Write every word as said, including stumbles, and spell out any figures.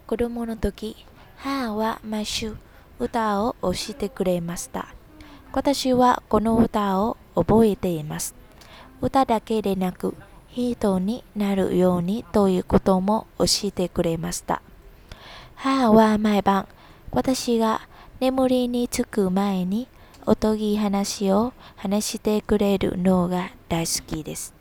子供の時、母は毎週歌を教えてくれました。私はこの歌を覚えています。歌だけでなく、人になるようにということも教えてくれました。母は毎晩、私が眠りにつく前におとぎ話を話してくれるのが大好きです。